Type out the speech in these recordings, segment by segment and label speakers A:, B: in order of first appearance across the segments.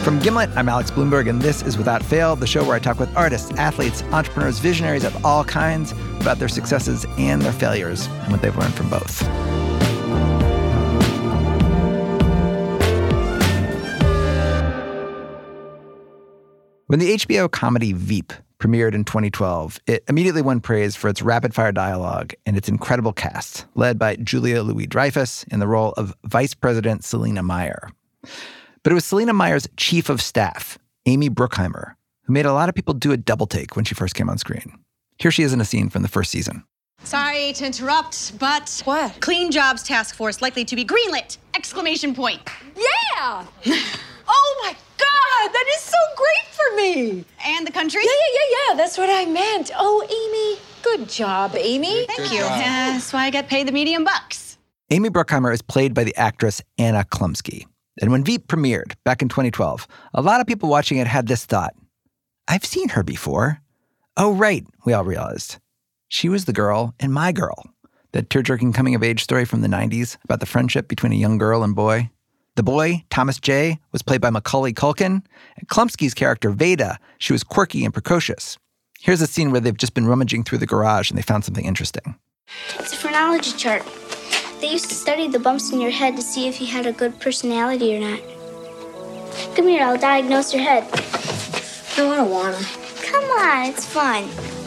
A: From Gimlet, I'm Alex Bloomberg, and this is Without Fail, the show where I talk with artists, athletes, entrepreneurs, visionaries of all kinds about their successes and their failures and what they've learned from both. When the HBO comedy Veep premiered in 2012, it immediately won praise for its rapid-fire dialogue and its incredible cast, led by Julia Louis-Dreyfus in the role of Vice President Selina Meyer. But it was Selina Meyer's chief of staff, Amy Bruckheimer, who made a lot of people do a double take when she first came on screen. Here she is in a scene from the first season.
B: Sorry to interrupt, but...
C: What?
B: Clean Jobs Task Force likely to be greenlit! Exclamation point.
C: Yeah! Oh my God, that is so great for me!
B: And the country?
C: Yeah, that's what I meant. Oh, Amy, good job, Amy.
B: Thank you. That's why I get paid the medium bucks.
A: Amy Bruckheimer is played by the actress Anna Chlumsky. And when Veep premiered back in 2012, a lot of people watching it had this thought. I've seen her before. Oh, right, we all realized. She was the girl in My Girl, that tear-jerking coming-of-age story from the 90s about the friendship between a young girl and boy. The boy, Thomas J., was played by Macaulay Culkin. And Chlumsky's character, Veda, she was quirky and precocious. Here's a scene where they've just been rummaging through the garage and they found something interesting.
D: It's a phrenology chart. They used to study the bumps in your head to see if you had a good personality or not. Come here, I'll diagnose your head.
C: No, I don't wanna.
D: Come on, it's fun.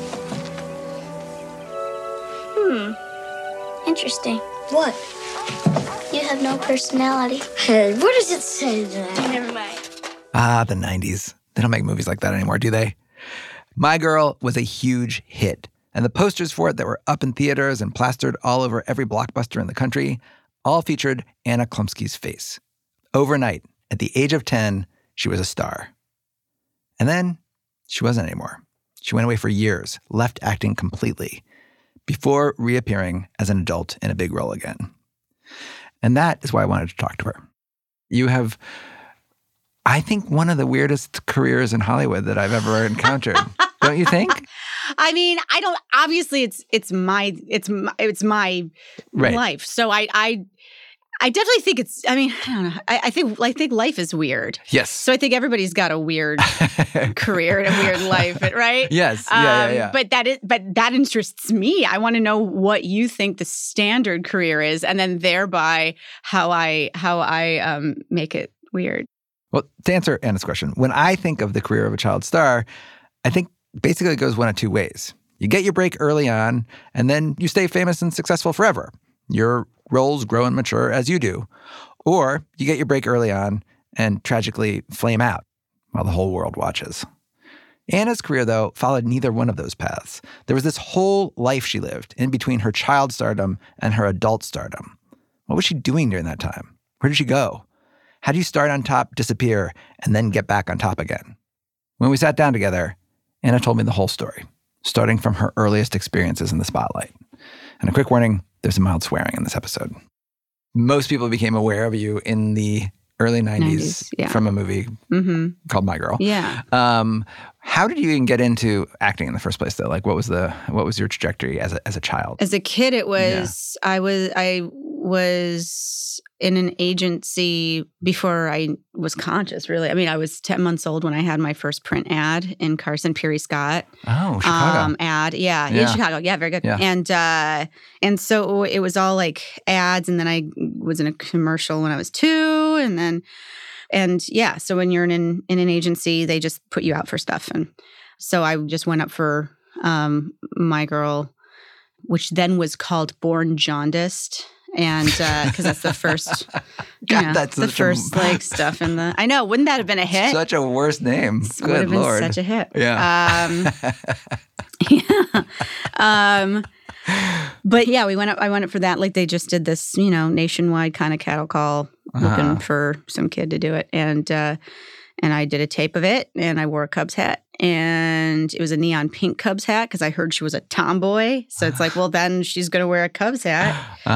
D: Interesting.
C: What?
D: You have no personality.
C: Hey, what does it say there?
D: Never mind.
A: Ah, the 90s. They don't make movies like that anymore, do they? My Girl was a huge hit. And the posters for it that were up in theaters and plastered all over every blockbuster in the country all featured Anna Chlumsky's face. Overnight, at the age of 10, she was a star. And then she wasn't anymore. She went away for years, left acting completely, before reappearing as an adult in a big role again. And that is why I wanted to talk to her. You have, I think, one of the weirdest careers in Hollywood that I've ever encountered. Don't you think?
B: I mean, I don't. Obviously, it's my
A: Right.
B: life. So I definitely think it's. I mean, I don't know. I think life is weird.
A: Yes.
B: So I think everybody's got a weird career and a weird life, right?
A: Yes. Yeah.
B: But that interests me. I want to know what you think the standard career is, and then thereby how I make it weird.
A: Well, to answer Anna's question, when I think of the career of a child star, I think basically it goes one of two ways. You get your break early on, and then you stay famous and successful forever. Your roles grow and mature as you do. Or you get your break early on and tragically flame out while the whole world watches. Anna's career, though, followed neither one of those paths. There was this whole life she lived in between her child stardom and her adult stardom. What was she doing during that time? Where did she go? How do you start on top, disappear, and then get back on top again? When we sat down together, Anna told me the whole story, starting from her earliest experiences in the spotlight. And a quick warning, there's some mild swearing in this episode. Most people became aware of you in the early 90s
B: yeah.
A: from a movie called My Girl.
B: Yeah.
A: How did you even get into acting in the first place, though? Like, what was your trajectory as a child?
B: As a kid, it was I was in an agency before I was conscious, really. I mean, I was 10 months old when I had my first print ad in Carson Peary Scott.
A: Oh, Chicago.
B: Ad, in Chicago. Yeah, very good.
A: Yeah.
B: And so it was all like ads, and then I was in a commercial when I was 2, so when you're in an agency, they just put you out for stuff. And so I just went up for My Girl, which then was called Born Jaundiced. And because that's the first,
A: that's
B: the first like stuff in the. I know, wouldn't that have been a hit?
A: Such a worst name.
B: It would have been
A: Lord.
B: such a hit.
A: Yeah.
B: But yeah, I went up for that. Like they just did this, nationwide kind of cattle call, looking for some kid to do it, and I did a tape of it, and I wore a Cubs hat. And it was a neon pink Cubs hat because I heard she was a tomboy. So it's like, well, then she's going to wear a Cubs hat.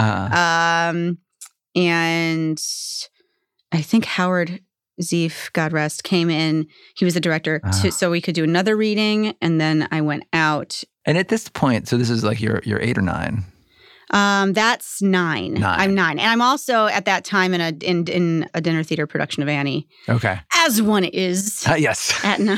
B: And I think Howard Zeef, God rest, came in. He was the director so we could do another reading. And then I went out.
A: And at this point, so this is like you're 8 or 9.
B: That's 9. I'm 9. And I'm also at that time in a dinner theater production of Annie.
A: Okay.
B: As one is.
A: Yes.
B: At 9.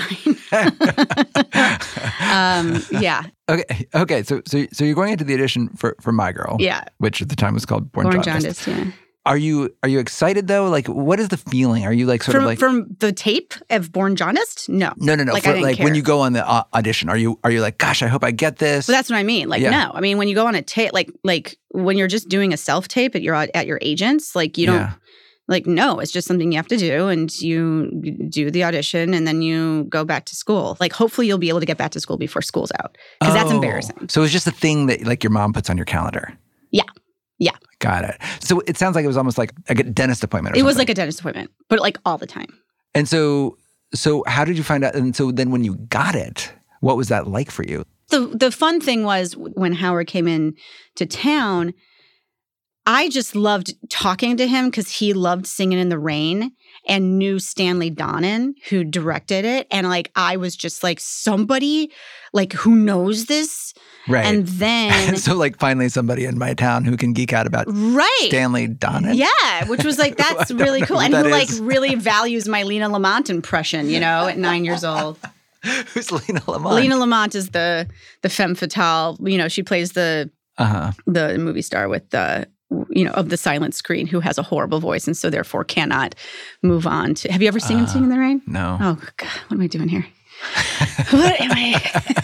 B: Yeah.
A: Okay. So you're going into the audition for My Girl.
B: Yeah.
A: Which at the time was called Born Jaundiced.
B: Yeah.
A: Are you excited though? Like, what is the feeling? Are you like
B: from the tape of Born Jaundiced? No.
A: No.
B: Like, I didn't care.
A: When you go on the audition, are you like, gosh, I hope I get this?
B: Well, that's what I mean. Like, no. I mean, when you go on a tape, like when you're just doing a self tape at your agents, like you don't. Like, no, it's just something you have to do, and you do the audition, and then you go back to school. Like, hopefully you'll be able to get back to school before school's out, because that's embarrassing.
A: So it's just a thing that like your mom puts on your calendar.
B: Yeah. Yeah.
A: Got it. So it sounds like it was almost like a dentist appointment or something.
B: It was like a dentist appointment, but like all the time.
A: And so how did you find out? And so then when you got it, what was that like for you?
B: The fun thing was when Howard came in to town, I just loved talking to him because he loved Singing in the Rain and knew Stanley Donen, who directed it. And like, I was just like, somebody like who knows this.
A: Right.
B: And then
A: so like finally somebody in my town who can geek out about Stanley Donen.
B: Yeah, which was like, that's really cool. And who like really values my Lena Lamont impression, at 9 years old.
A: Who's Lena Lamont?
B: Lena Lamont is the femme fatale. She plays the movie star with the of the silent screen, who has a horrible voice and so therefore cannot move on to. Have you ever seen Singing in the Rain?
A: No.
B: Oh God, what am I doing here? What am I?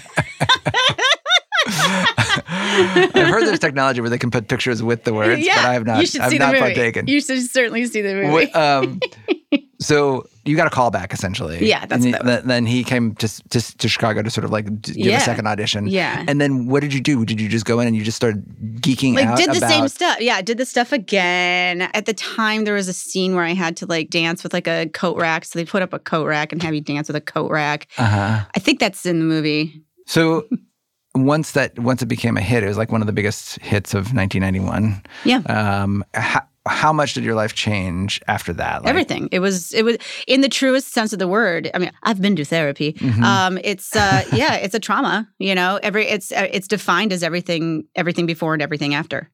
A: I've heard there's technology where they can put pictures with the words, but I have not.
B: You should see the movie.
A: Partaken.
B: You should certainly see the movie.
A: So you got a call back essentially.
B: Yeah, that's what
A: then he came to Chicago to sort of like give a second audition.
B: Yeah.
A: And then what did you do? Did you just go in and you just started geeking out?
B: Did the same stuff. Yeah, I did the stuff again. At the time, there was a scene where I had to like dance with like a coat rack. So they put up a coat rack and have you dance with a coat rack. I think that's in the movie.
A: So once it became a hit, it was like one of the biggest hits of 1991.
B: Yeah.
A: How much did your life change after that? Like,
B: everything. It was in the truest sense of the word. I mean, I've been to therapy.
A: Mm-hmm.
B: It's it's a trauma. It's defined as everything before and everything after.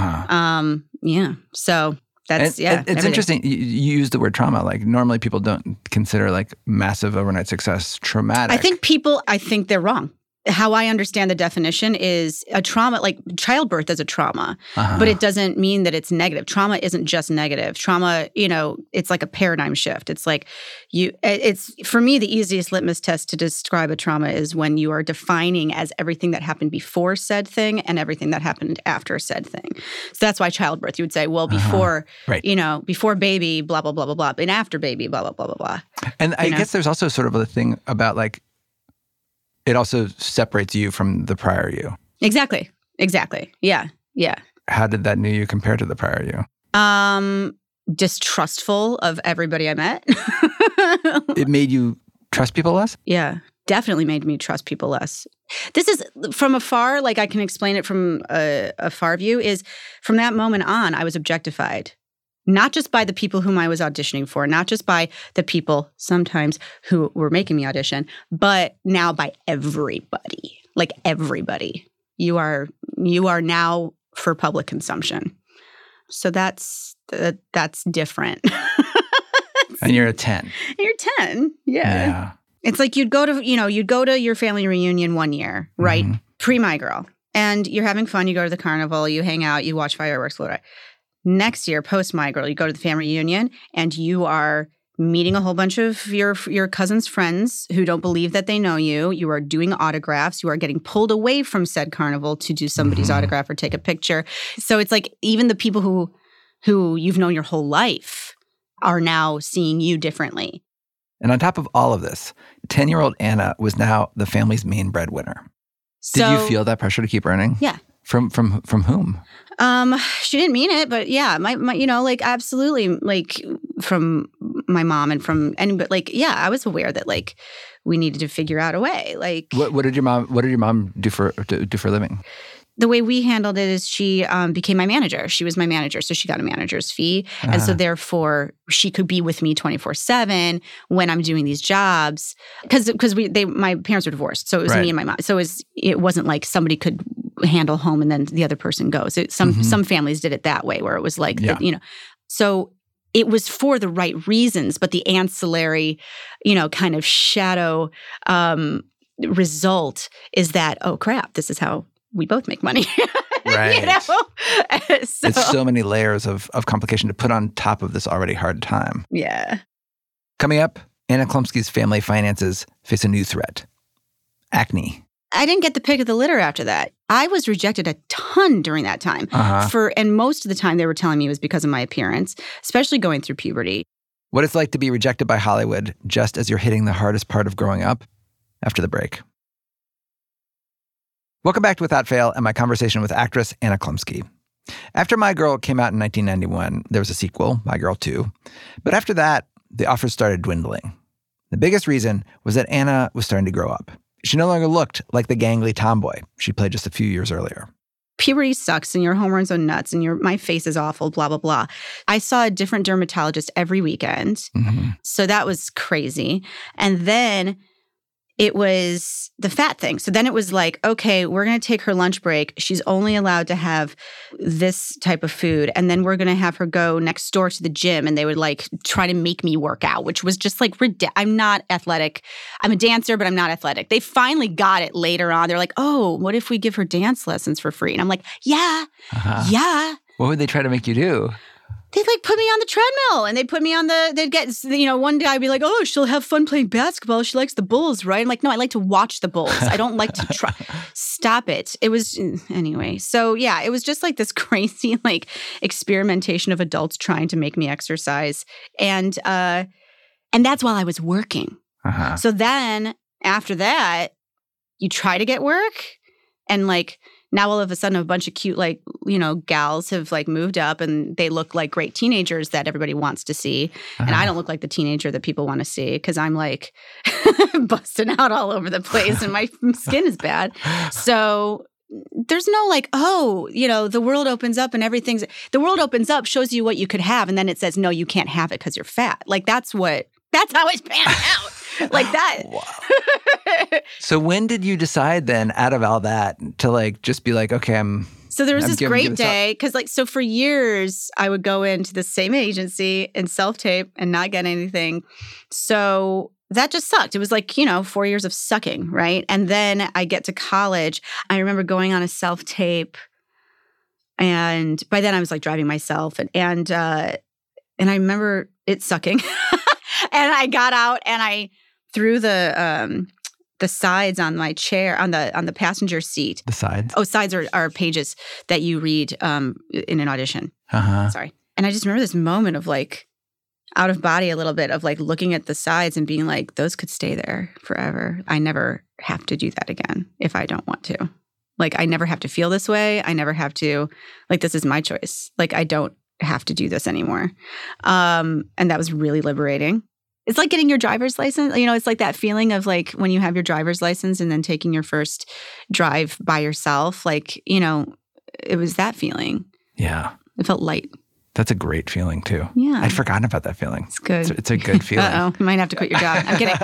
B: So that's
A: It's interesting. You use the word trauma. Like normally people don't consider like massive overnight success traumatic.
B: I think they're wrong. How I understand the definition is a trauma, like childbirth is a trauma, but it doesn't mean that it's negative. Trauma isn't just negative. Trauma, it's like a paradigm shift. It's like it's for me, the easiest litmus test to describe a trauma is when you are defining as everything that happened before said thing and everything that happened after said thing. So that's why childbirth, you would say, well, before, before baby, blah, blah, blah, blah, blah, and after baby, blah, blah, blah, blah, blah.
A: And I guess there's also sort of a thing about like, it also separates you from the prior you. Exactly.
B: Yeah.
A: How did that new you compare to the prior you?
B: Distrustful of everybody I met.
A: It made you trust people less?
B: Yeah, definitely made me trust people less. This is from afar, like I can explain it from a far view, is from that moment on, I was objectified. Not just by the people whom I was auditioning for, not just by the people sometimes who were making me audition, but now by everybody. Like everybody. You are now for public consumption. So that's different.
A: And you're a 10.
B: You're 10. Yeah. It's like you'd go to your family reunion one year, right? Mm-hmm. Pre-My Girl. And you're having fun. You go to the carnival, you hang out, you watch fireworks, whatever. Next year, post My Girl, you go to the family reunion and you are meeting a whole bunch of your cousin's friends who don't believe that they know you. You are doing autographs. You are getting pulled away from said carnival to do somebody's autograph or take a picture. So it's like even the people who you've known your whole life are now seeing you differently. And on top of all of this, 10-year-old Anna was now the family's main breadwinner. Did you feel that pressure to keep earning? Yeah. From whom? She didn't mean it, but yeah, my like absolutely, like from my mom and from anybody. Like, yeah, I was aware that like we needed to figure out a way. Like, what did your mom do for a living? The way we handled it is she became my manager. She was my manager, so she got a manager's fee. And so therefore, she could be with me 24/7 when I'm doing these jobs. Because my parents were divorced, so it was me and my mom. So it wasn't like somebody could handle home and then the other person goes. Some families did it that way where it was like, so it was for the right reasons, but the ancillary, kind of shadow result is that, oh crap, this is how we both make money.
A: Right.
B: So,
A: it's so many layers of complication to put on top of this already hard time.
B: Yeah.
A: Coming up, Anna Chlumsky's family finances face a new threat. Acne.
B: I didn't get the pick of the litter after that. I was rejected a ton during that time. And most of the time they were telling me it was because of my appearance, especially going through puberty.
A: What it's like to be rejected by Hollywood just as you're hitting the hardest part of growing up, after the break. Welcome back to Without Fail and my conversation with actress Anna Chlumsky. After My Girl came out in 1991, there was a sequel, My Girl 2. But after that, the offers started dwindling. The biggest reason was that Anna was starting to grow up. She no longer looked like the gangly tomboy she played just a few years earlier.
B: Puberty sucks and your hormones are nuts and my face is awful, blah, blah, blah. I saw a different dermatologist every weekend. So that was crazy. And then it was the fat thing. So then it was like, okay, we're going to take her lunch break. She's only allowed to have this type of food. And then we're going to have her go next door to the gym. And they would like try to make me work out, which was just like, I'm not athletic. I'm a dancer, but I'm not athletic. They finally got it later on. They're like, oh, what if we give her dance lessons for free? And I'm like, yeah.
A: What would they try to make you do?
B: They'd like put me on the treadmill and they'd put me on they'd get, one guy would be like, oh, she'll have fun playing basketball. She likes the Bulls, right? I'm like, no, I like to watch the Bulls. I don't like to try. Stop it. It was, anyway. So yeah, it was just like this crazy like experimentation of adults trying to make me exercise. And that's while I was working. So then after that, you try to get work and like, now all of a sudden a bunch of cute like, gals have like moved up and they look like great teenagers that everybody wants to see. And I don't look like the teenager that people want to see because I'm like busting out all over the place and my skin is bad. So there's no like, the world opens up and the world opens up, shows you what you could have. And then it says, no, you can't have it because you're fat. Like that's how it's panned out. Like that.
A: Wow. So when did you decide then, out of all that, to like just be like, okay,
B: So there was this great day because so for years I would go into the same agency and self-tape and not get anything. So that just sucked. It was like, 4 years of sucking, right? And then I get to college. I remember going on a self-tape and by then I was like driving myself and I remember it sucking. And I got out and I threw the sides on my chair on the passenger seat.
A: The sides?
B: Oh, sides are pages that you read in an audition. Sorry. And I just remember this moment of like out of body a little bit of like looking at the sides and being like, those could stay there forever. I never have to do that again if I don't want to. Like I never have to feel this way. I never have to, like this is my choice. Like I don't have to do this anymore. And that was really liberating. It's like getting your driver's license. It's like that feeling of like when you have your driver's license and then taking your first drive by yourself. Like, it was that feeling.
A: Yeah.
B: It felt light.
A: That's a great feeling too.
B: Yeah.
A: I'd forgotten about that feeling.
B: It's good.
A: It's a good feeling.
B: Uh-oh. You might have to quit your job. I'm kidding.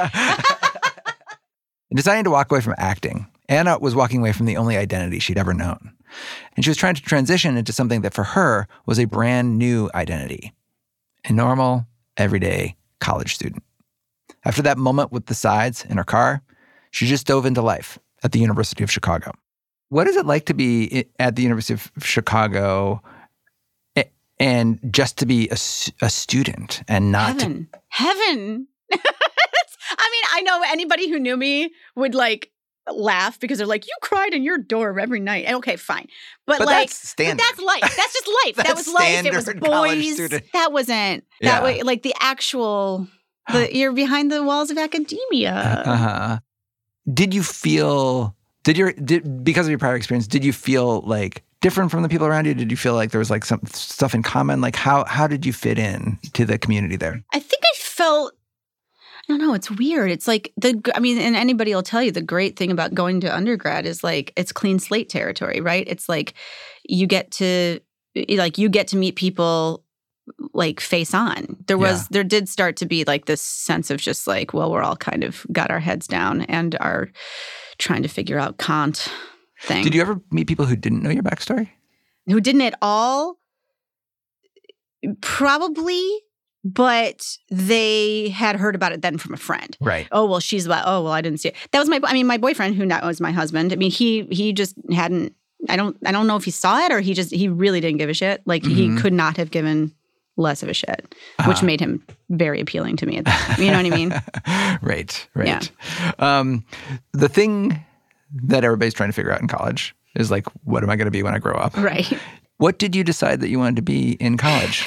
A: In deciding to walk away from acting, Anna was walking away from the only identity she'd ever known. And she was trying to transition into something that for her was a brand new identity. A normal, everyday college student. After that moment with the sides in her car, she just dove into life at the University of Chicago. What is it like to be at the University of Chicago and just to be a student and not...
B: Heaven. I mean, I know anybody who knew me would like laugh because they're like, you cried in your dorm every night. Okay, fine. But like,
A: that's standard.
B: But that's life. That's just life. That was life. It was boys. That wasn't that way. Like the actual, you're behind the walls of academia.
A: Did you feel, because of your prior experience, did you feel like different from the people around you? Did you feel like there was like some stuff in common? Like how did you fit in to the community there?
B: I think I felt, I don't know. It's weird. It's like and anybody will tell you the great thing about going to undergrad is like it's clean slate territory, right? It's like you get to meet people like face on. There did start to be like this sense of just like, well, we're all kind of got our heads down and are trying to figure out Kant. thing.
A: Did you ever meet people who didn't know your backstory?
B: Who didn't at all? Probably, but they had heard about it then from a friend.
A: Right.
B: Oh, well, I didn't see it. That was my boyfriend, who now is my husband. I mean, he just hadn't, I don't know if he saw it or he really didn't give a shit. Like, he could not have given less of a shit, which made him very appealing to me at that time. You know what I mean?
A: Right.
B: Yeah.
A: The thing that everybody's trying to figure out in college is like, what am I going to be when I grow up?
B: Right.
A: What did you decide that you wanted to be in college?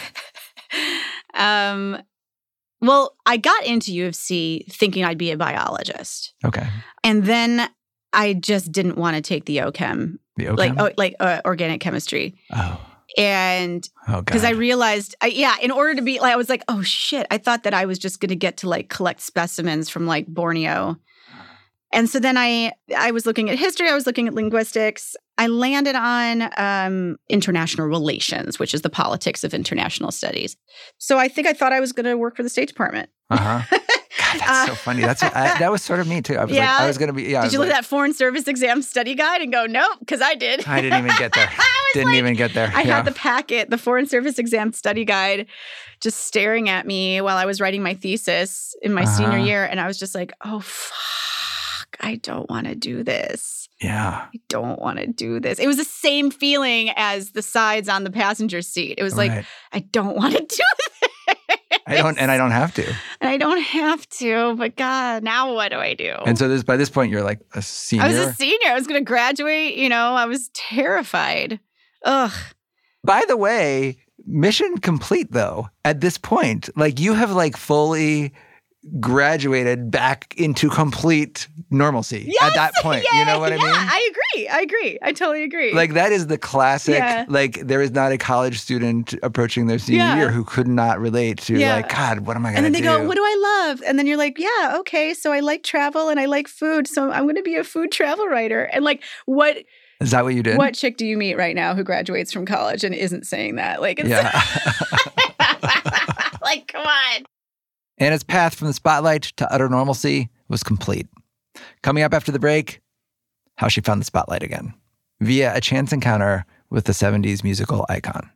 B: Well, I got into U of C thinking I'd be a biologist.
A: Okay.
B: And then I just didn't want to take the OChem.
A: The OChem?
B: Organic chemistry.
A: Oh.
B: And because I realized, in order to be, like, I was like, oh shit, I thought that I was just going to get to like collect specimens from like Borneo. And so then I was looking at history, I was looking at linguistics. I landed on international relations, which is the politics of international studies. So I thought I was going to work for the State Department.
A: Uh-huh. God, that's so funny. That was sort of me too. I was like, I was going to be,
B: Did you look at that Foreign Service Exam Study Guide and go, nope, because I did.
A: I didn't even get there.
B: I had the packet, the Foreign Service Exam Study Guide, just staring at me while I was writing my thesis in my senior year. And I was just like, oh, fuck, I don't want to do this.
A: Yeah.
B: I don't want to do this. It was the same feeling as the sides on the passenger seat. It was like, I don't want to do this.
A: I don't have to.
B: And I don't have to, but God, now what do I do?
A: And so by this point, you're like a senior?
B: I was a senior. I was going to graduate. I was terrified. Ugh.
A: By the way, mission complete though, at this point. Like, you have like fully graduated back into complete normalcy at that point. You know what I mean?
B: I agree. I totally agree.
A: Like, that is the classic, like, there is not a college student approaching their senior year who could not relate to like, God, what am I going to do?
B: And then they go, what do I love? And then you're like, yeah, okay, so I like travel and I like food, so I'm going to be a food travel writer. And like, what...
A: Is that what you did?
B: What chick do you meet right now who graduates from college and isn't saying that? Like, it's like, come on.
A: Anna's path from the spotlight to utter normalcy was complete. Coming up after the break, how she found the spotlight again via a chance encounter with the 70s musical icon.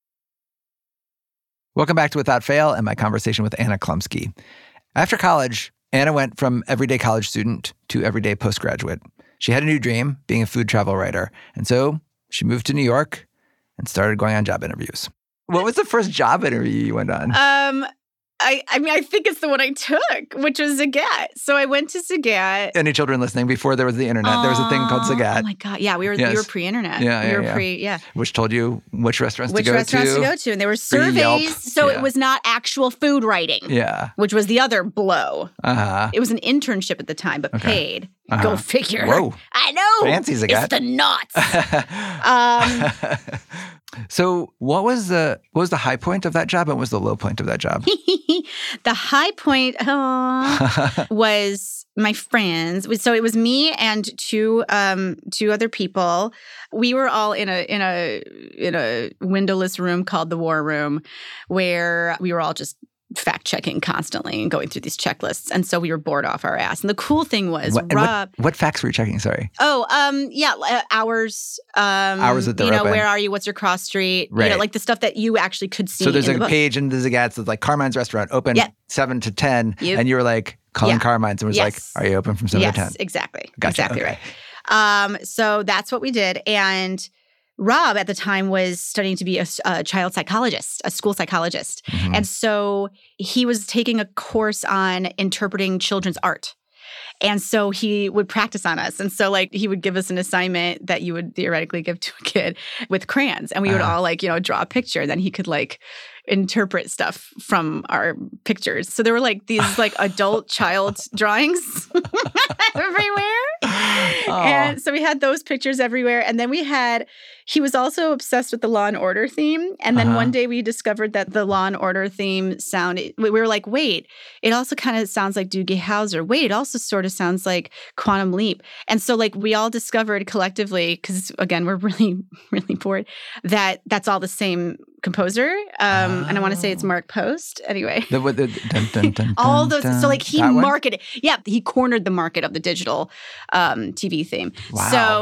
A: Welcome back to Without Fail and my conversation with Anna Chlumsky. After college, Anna went from everyday college student to everyday postgraduate. She had a new dream, being a food travel writer, and so she moved to New York and started going on job interviews. What was the first job interview you went on?
B: I think it's the one I took, which was Zagat. So I went to Zagat.
A: Any children listening? Before there was the internet, there was a thing called Zagat.
B: Oh my God. Yeah, we were pre-internet.
A: Yeah. Which told you which restaurants to go to.
B: And there were surveys. So it was not actual food writing.
A: Yeah.
B: Which was the other blow.
A: Uh-huh.
B: It was an internship at the time, but paid. Uh-huh. Go figure.
A: Whoa.
B: I know.
A: Fancy Zagat.
B: It's the knots.
A: So what was the high point of that job and what was the low point of that job?
B: The high point was my friends. So it was me and two other people. We were all in a windowless room called the War Room, where we were all just fact-checking constantly and going through these checklists. And so we were bored off our ass. And the cool thing was, Rob...
A: What facts were you checking? Sorry.
B: Oh, hours.
A: Hours that they're open.
B: Where are you? What's your cross street?
A: Right.
B: Like the stuff that you actually could see.
A: So there's
B: in
A: a page in the Zagats that's like Carmine's Restaurant, open 7 to 10. And you were like calling Carmine's and was like, are you open from 7 to 10?
B: Yes, exactly.
A: Gotcha.
B: Exactly right. So that's what we did. And Rob at the time was studying to be a child psychologist, a school psychologist. Mm-hmm. And so he was taking a course on interpreting children's art. And so he would practice on us. And so like he would give us an assignment that you would theoretically give to a kid with crayons. And we would all like, draw a picture. Then he could like interpret stuff from our pictures. So there were like these like adult child drawings everywhere. Oh. And so we had those pictures everywhere. And then he was also obsessed with the Law and Order theme. And then one day we discovered that the Law and Order theme sounded, we were like, wait, it also kind of sounds like Doogie Howser. Wait, it also sort of sounds like Quantum Leap. And so like we all discovered collectively, because again, we're really, really bored, that that's all the same composer. And I want to say it's Mark Post. Anyway. All those. So like he marketed. Yeah, he cornered the market of the digital TV theme.
A: Wow.
B: So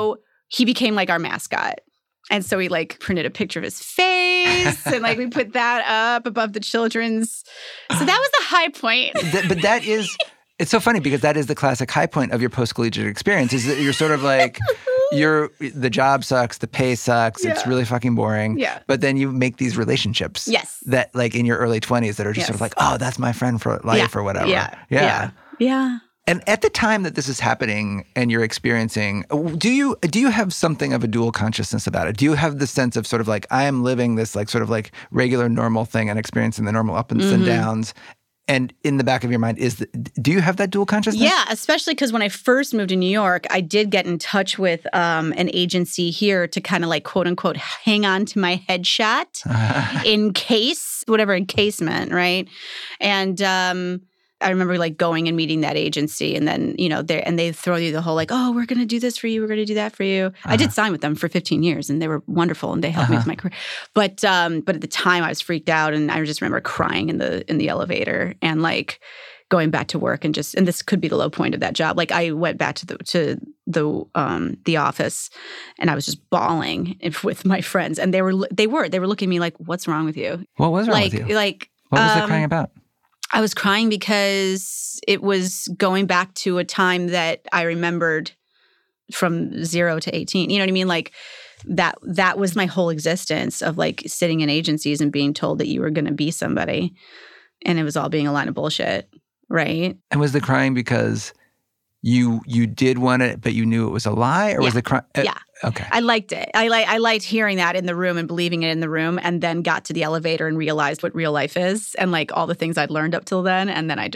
B: he became like our mascot. And so we like printed a picture of his face and like we put that up above the children's. So that was the high point.
A: But that is, it's so funny because that is the classic high point of your post-collegiate experience is that you're sort of like, the job sucks, the pay sucks, it's really fucking boring.
B: Yeah.
A: But then you make these relationships.
B: Yes.
A: That like in your early 20s that are just sort of like, oh, that's my friend for life or whatever.
B: Yeah.
A: And at the time that this is happening and you're experiencing, do you have something of a dual consciousness about it? Do you have the sense of sort of like, I am living this like sort of like regular normal thing and experiencing the normal ups and downs? And in the back of your mind do you have that dual consciousness?
B: Yeah, especially because when I first moved to New York, I did get in touch with an agency here to kind of like quote unquote hang on to my headshot in case, whatever in case meant, right? And I remember like going and meeting that agency and then, they throw you the whole like, oh, we're going to do this for you. We're going to do that for you. I did sign with them for 15 years and they were wonderful and they helped me with my career. But at the time I was freaked out and I just remember crying in the elevator and like going back to work and this could be the low point of that job. Like I went back to the office and I was just bawling with my friends and they were looking at me like, what's wrong with you?
A: What was wrong with you?
B: Like,
A: what was the crying about?
B: I was crying because it was going back to a time that I remembered from 0 to 18. You know what I mean? Like that was my whole existence of like sitting in agencies and being told that you were going to be somebody. And it was all being a line of bullshit, right?
A: And was the crying because you did want it, but you knew it was a lie? Or was the crying?
B: Yeah.
A: Okay.
B: I liked it. I liked hearing that in the room and believing it in the room and then got to the elevator and realized what real life is and like all the things I'd learned up till then. And then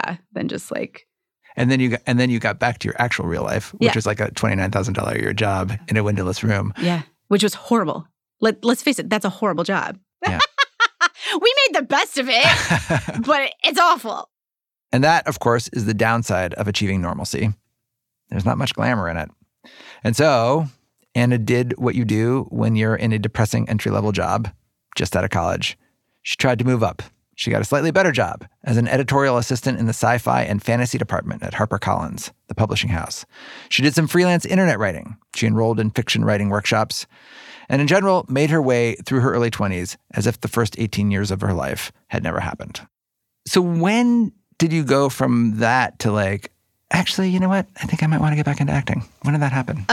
A: And then you got back to your actual real life, which was like a $29,000 a year job in a windowless room.
B: Yeah. Which was horrible. Let's face it, that's a horrible job.
A: Yeah.
B: We made the best of it, but it's awful.
A: And that, of course, is the downside of achieving normalcy. There's not much glamour in it. And so Anna did what you do when you're in a depressing entry-level job just out of college. She tried to move up. She got a slightly better job as an editorial assistant in the sci-fi and fantasy department at HarperCollins, the publishing house. She did some freelance internet writing. She enrolled in fiction writing workshops and in general made her way through her early 20s as if the first 18 years of her life had never happened. So when did you go from that to like, actually, you know what? I think I might want to get back into acting. When did that happen?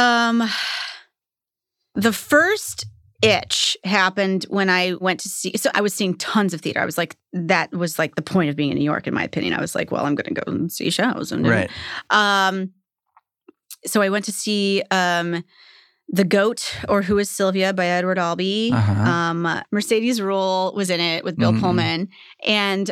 B: The first itch happened when I went to see, so I was seeing tons of theater. I was like, that was like the point of being in New York, in my opinion. I was like, well, I'm going to go and see shows.
A: Right.
B: So I went to see The Goat, or Who is Sylvia by Edward Albee. Mercedes Ruehl was in it with Bill Pullman. And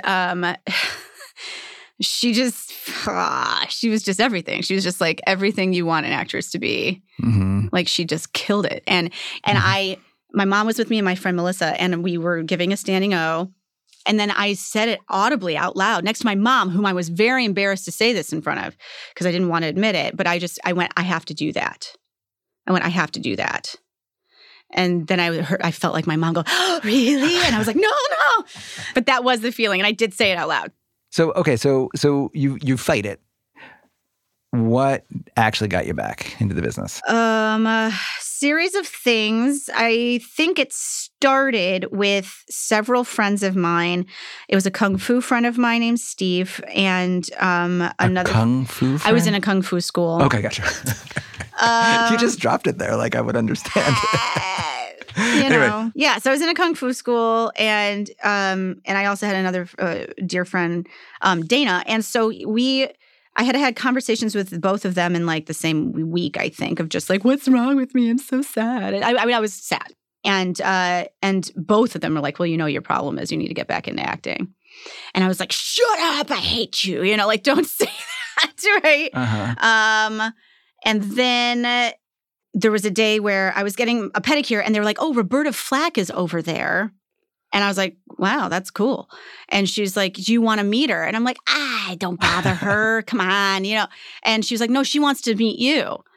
B: she was just everything. She was just like everything you want an actress to be. Like she just killed it. And my mom was with me and my friend Melissa, and we were giving a standing O. And then I said it audibly out loud next to my mom, whom I was very embarrassed to say this in front of because I didn't want to admit it. But I went, I have to do that. I have to do that. And then I felt like my mom go, oh, really? And I was like, no. But that was the feeling. And I did say it out loud.
A: So, okay, so you fight it. What actually got you back into the business?
B: A series of things. I think it started with several friends of mine. It was a kung fu friend of mine named Steve, and another
A: kung fu friend?
B: I was in a kung fu school.
A: Okay, gotcha. You just dropped it there, like I would understand.
B: Anyway. Yeah. So I was in a kung fu school, and I also had another dear friend, Dana, and so I had conversations with both of them in like the same week, I think, of just like, what's wrong with me? I'm so sad. And I was sad. And both of them were like, well, your problem is you need to get back into acting. And I was like, shut up. I hate you. Like, don't say that, right? And then there was a day where I was getting a pedicure and they were like, oh, Roberta Flack is over there. And I was like, wow, that's cool. And she was like, do you want to meet her? And I'm like, don't bother her. Come on, And she was like, no, she wants to meet you.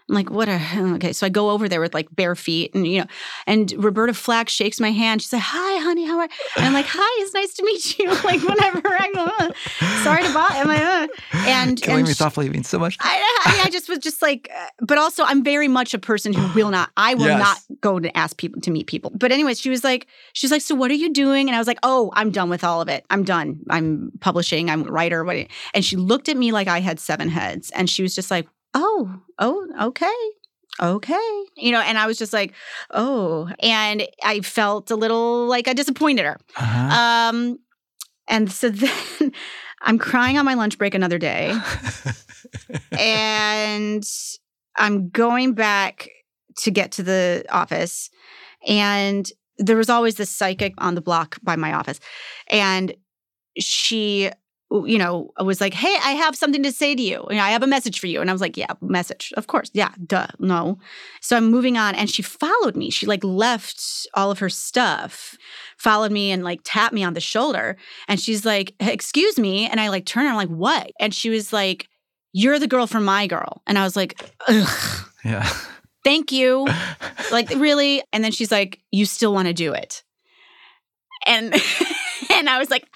B: I'm like, okay. So I go over there with like bare feet and Roberta Flack shakes my hand. She's like, hi, honey, how are you? And I'm like, hi, it's nice to meet you. Like, whatever. I go, sorry to bother. I'm like, and
A: killing me softly means so much.
B: I just was just like, but also I'm very much a person who will not go to ask people to meet people. But anyways, she's like, so what are you doing? And I was like, oh, I'm done with all of it. I'm done. I'm publishing. I'm a writer. And she looked at me like I had 7 heads. And she was just like, oh, okay. And I was just like, oh. And I felt a little like I disappointed her. Uh-huh. And so then I'm crying on my lunch break another day. And I'm going back to get to the office. And there was always this psychic on the block by my office. And she, was like, hey, I have something to say to you. I have a message for you. And I was like, yeah, message. Of course. Yeah, duh, no. So I'm moving on. And she followed me. She like left all of her stuff, followed me and like tapped me on the shoulder. And she's like, excuse me. And I like turn and I'm like, what? And she was like, you're the girl from My Girl. And I was like, ugh.
A: Yeah.
B: Thank you. Like, really? And then she's like, you still want to do it? And I was like,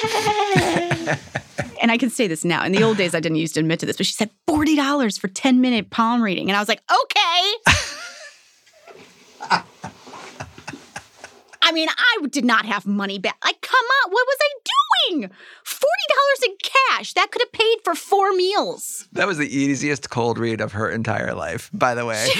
B: and I can say this now. In the old days, I didn't used to admit to this, but she said $40 for 10-minute palm reading. And I was like, okay. I mean, I did not have money back. Like, come on. What was I doing? $40 in cash. That could have paid for 4 meals.
A: That was the easiest cold read of her entire life, by the way.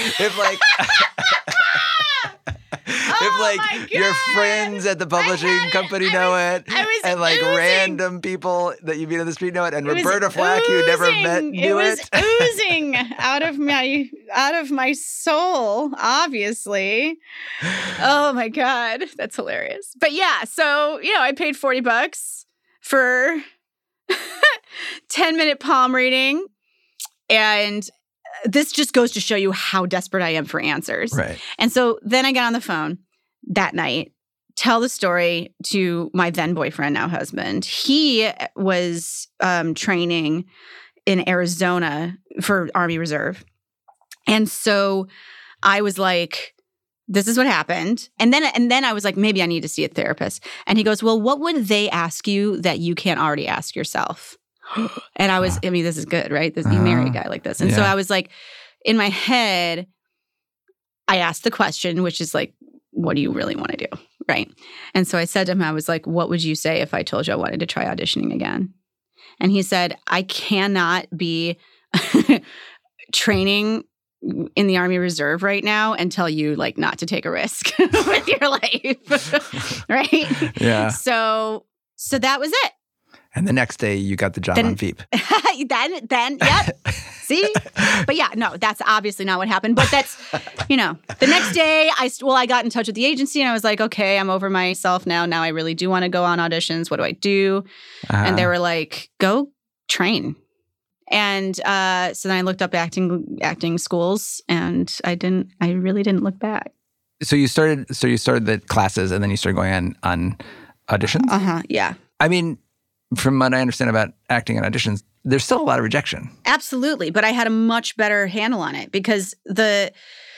A: If your friends at the publishing company know it, and like
B: oozing.
A: Random people that you meet on the street know it, and Roberta Flack you never met knew it.
B: It was oozing out of my soul, obviously. Oh my God, that's hilarious. But yeah, so I paid $40 for 10-minute palm reading, and this just goes to show you how desperate I am for answers.
A: Right.
B: And so then I got on the phone that night, tell the story to my then boyfriend, now husband. He was training in Arizona for Army Reserve. And so I was like, this is what happened. And then I was like, maybe I need to see a therapist. And he goes, well, what would they ask you that you can't already ask yourself? And I was, this is good, right? You marry a guy like this. And so I was like, in my head, I asked the question, which is like, what do you really want to do? Right. And so I said to him, I was like, what would you say if I told you I wanted to try auditioning again? And he said, I cannot be training in the Army Reserve right now and tell you like not to take a risk with your life. Right.
A: Yeah.
B: So that was it.
A: And the next day you got the job on Veep.
B: Then, yep. See? But yeah, no, that's obviously not what happened. But that's, the next day I got in touch with the agency and I was like, okay, I'm over myself now. Now I really do want to go on auditions. What do I do? Uh-huh. And they were like, go train. And so then I looked up acting schools and I really didn't look back.
A: So you started the classes and then you started going on auditions?
B: Uh-huh, yeah.
A: I mean, from what I understand about acting and auditions, there's still a lot of rejection.
B: Absolutely. But I had a much better handle on it because there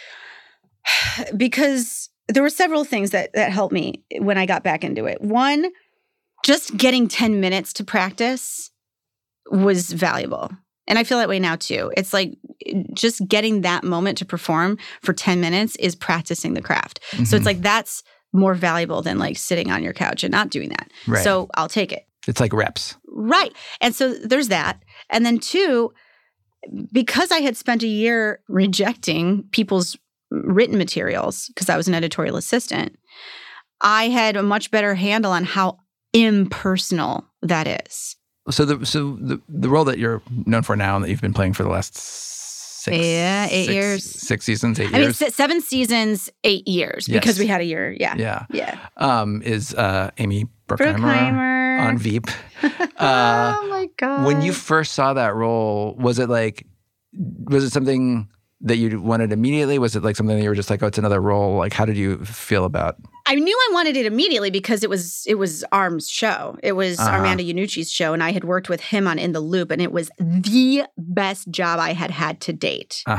B: were several things that helped me when I got back into it. One, just getting 10 minutes to practice was valuable. And I feel that way now too. It's like just getting that moment to perform for 10 minutes is practicing the craft. Mm-hmm. So it's like that's more valuable than like sitting on your couch and not doing that.
A: Right.
B: So I'll take it.
A: It's like reps.
B: Right. And so there's that. And then 2, because I had spent a year rejecting people's written materials because I was an editorial assistant, I had a much better handle on how impersonal that is.
A: So the role that you're known for now and that you've been playing for the last
B: 8 years.
A: 6 seasons, 8 years.
B: I mean, 7 seasons, 8 years because we had a year. Yeah.
A: Is Amy Bruckheimer on Veep.
B: Oh my God.
A: When you first saw that role, was it something that you wanted immediately? Was it like something that you were just like, oh, it's another role? Like, how did you feel about?
B: I knew I wanted it immediately because it was Arm's show. It was Armando Iannucci's show, and I had worked with him on In the Loop, and it was the best job I had had to date.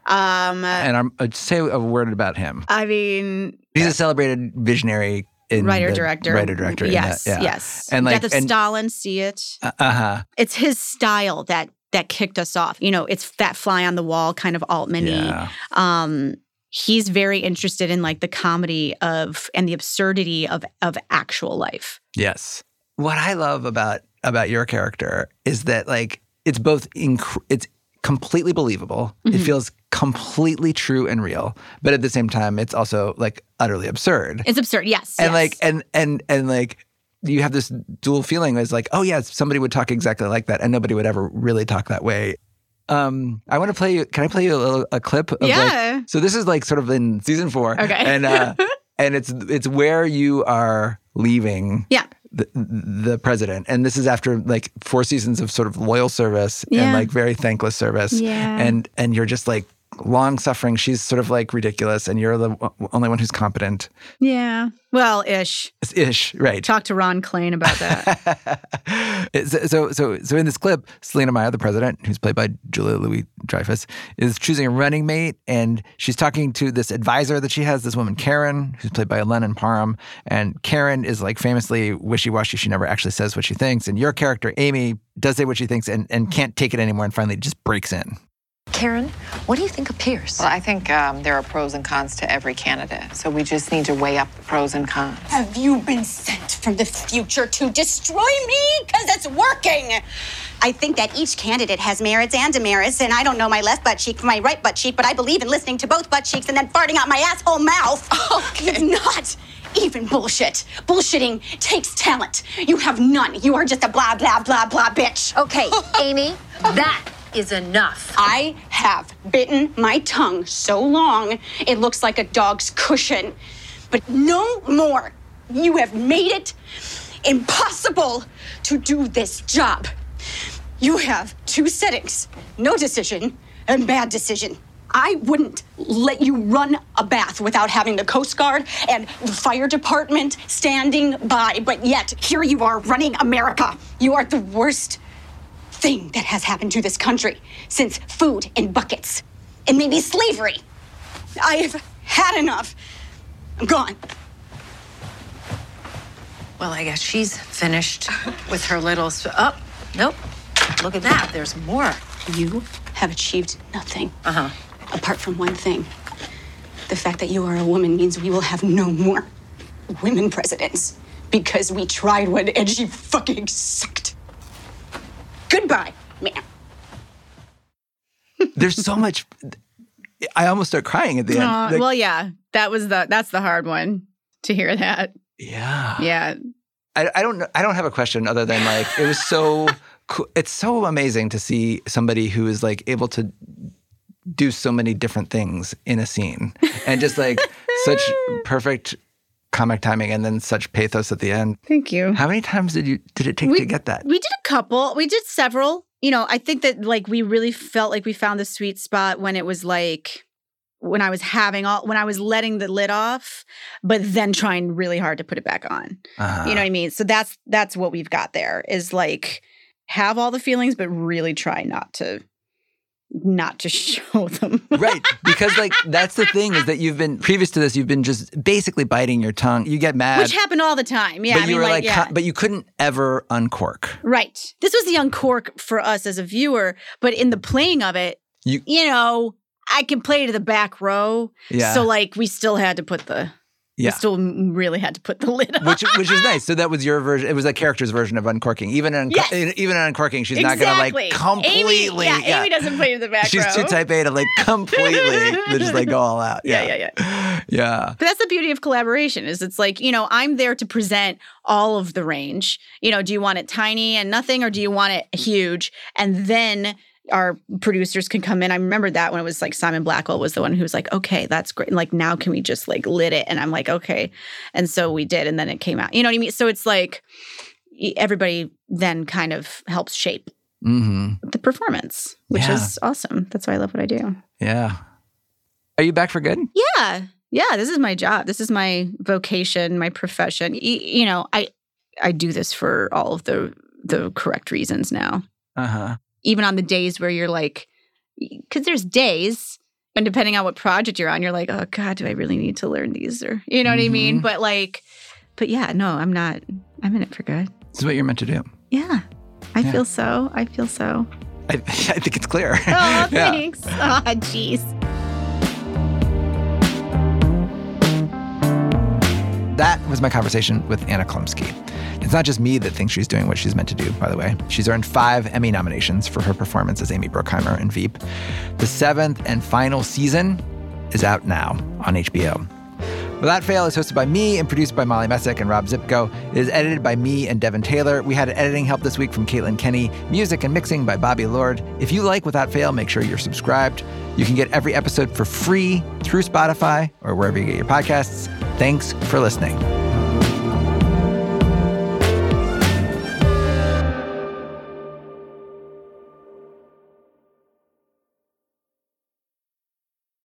A: And say a word about him.
B: I mean,
A: he's a celebrated visionary.
B: Writer-director.
A: Yes,
B: yes.
A: And
B: Death of Stalin, see it. It's his style that kicked us off. It's that fly on the wall kind of Altman-y.
A: Yeah.
B: He's very interested in like the comedy and the absurdity of actual life.
A: Yes. What I love about your character is that like it's both it's completely believable. Mm-hmm. It feels completely true and real, but at the same time, it's also like utterly absurd.
B: It's absurd, yes.
A: And
B: yes.
A: like and like you have this dual feeling as like, oh yeah, somebody would talk exactly like that, and nobody would ever really talk that way. I want to play you. Can I play you a clip? Of
B: yeah.
A: So this is like sort of in season 4.
B: Okay.
A: And it's where you are leaving.
B: Yeah.
A: The president, and this is after like 4 seasons of sort of loyal service and like very thankless service.
B: Yeah.
A: And you're just like long suffering. She's sort of like ridiculous, and you're the only one who's competent.
B: Yeah. Well, ish.
A: Ish, right.
B: Talk to Ron Klain about that.
A: So in this clip, Selena Meyer, the president, who's played by Julia Louis-Dreyfus, is choosing a running mate, and she's talking to this advisor that she has, this woman Karen, who's played by Lennon Parham. And Karen is like famously wishy-washy. She never actually says what she thinks. And your character, Amy, does say what she thinks and can't take it anymore and finally just breaks in.
E: Karen, what do you think of Pierce?
F: Well, I think there are pros and cons to every candidate, so we just need to weigh up the pros and cons.
C: Have you been sent from the future to destroy me? Because it's working. I think that each candidate has merits and demerits, and I don't know my left butt cheek from my right butt cheek, but I believe in listening to both butt cheeks and then farting out my asshole mouth.
F: Okay.
C: You've not even bullshit. Bullshitting takes talent. You have none. You are just a blah, blah, blah, blah bitch.
E: Okay, Amy, that is enough.
C: I have bitten my tongue so long, it looks like a dog's cushion. But no more. You have made it impossible to do this job. You have 2 settings, no decision and bad decision. I wouldn't let you run a bath without having the Coast Guard and the fire department standing by, but yet here you are running America. You are the worst thing that has happened to this country since food in buckets and maybe slavery. I have had enough. I'm gone.
E: Well, I guess she's finished with her little... Oh, nope. Look at that. There's more.
C: You have achieved nothing. Apart from one thing. The fact that you are a woman means we will have no more women presidents because we tried one and she fucking sucked. Goodbye, ma'am.
A: There's so much. I almost start crying at the end. Like,
B: well, yeah, that's the hard one to hear that.
A: Yeah.
B: Yeah.
A: I don't know. I don't have a question other than like it was so cool. It's so amazing to see somebody who is like able to do so many different things in a scene and just like such perfect comic timing and then such pathos at the end.
B: Thank you.
A: How many times did it take to get that?
B: We did a couple. We did several. I think that like we really felt like we found the sweet spot when it was like when I was letting the lid off, but then trying really hard to put it back on. You know what I mean? So that's what we've got there is like have all the feelings, but really try not to show them.
A: Right. Because like that's the thing is that previous to this, you've been just basically biting your tongue. You get mad.
B: Which happened all the time. Yeah.
A: But you were like but you couldn't ever uncork.
B: Right. This was the uncork for us as a viewer, but in the playing of it, I can play to the back row.
A: Yeah.
B: So like we still had to put we still really had to put the lid on.
A: Which is nice. So that was your version. It was a character's version of uncorking. Even in uncorking, she's not going to like completely.
B: Amy doesn't play to the back row.
A: She's too type A to like completely just like go all out.
B: Yeah.
A: But
B: that's the beauty of collaboration is it's like, I'm there to present all of the range. Do you want it tiny and nothing or do you want it huge? And then our producers can come in. I remember that when it was like Simon Blackwell was the one who was like, okay, that's great. And like, now can we just like lit it? And I'm like, okay. And so we did. And then it came out. You know what I mean? So it's like everybody then kind of helps shape the performance, which is awesome. That's why I love what I do.
A: Yeah. Are you back for good?
B: Yeah. Yeah. This is my job. This is my vocation, my profession. I do this for all of the correct reasons now. Even on the days where you're like, because there's days, And depending on what project you're on, you're like, oh God, do I really need to learn these? Or, you know what I mean? But yeah, no, I'm in it for good.
A: This is what you're meant to do.
B: Yeah. I feel so.
A: I think it's clear.
B: Oh, thanks. Oh, jeez.
A: That was my conversation with Anna Chlumsky. It's not just me that thinks she's doing what she's meant to do, by the way. She's earned 5 Emmy nominations for her performance as Amy Brookheimer in Veep. The 7th and final season is out now on HBO. Without Fail is hosted by me and produced by Molly Messick and Rob Zipko. It is edited by me and Devin Taylor. We had editing help this week from Caitlin Kenny. Music and mixing by Bobby Lord. If you like Without Fail, make sure you're subscribed. You can get every episode for free through Spotify or wherever you get your podcasts. Thanks for listening.